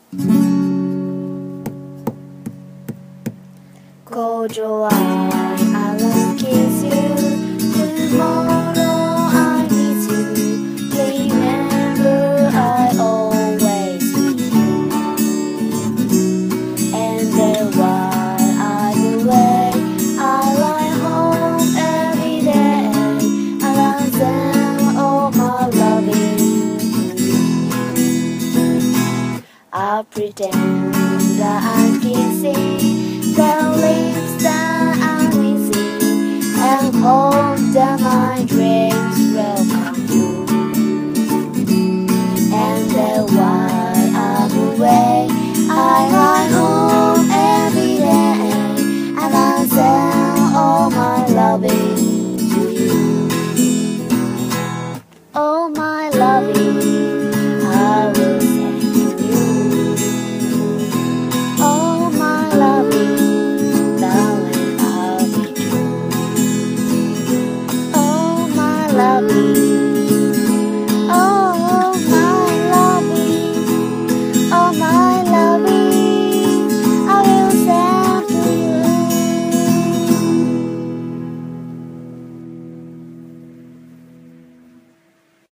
Close your eyes, I will kiss you. Tomorrow I miss you. Remember, I always see you. And then while I'm away, I lie home every day. I send all my loving to you. I pretend that I'm kissing the lips that I'm missing, and hope that my dreams will come true. And then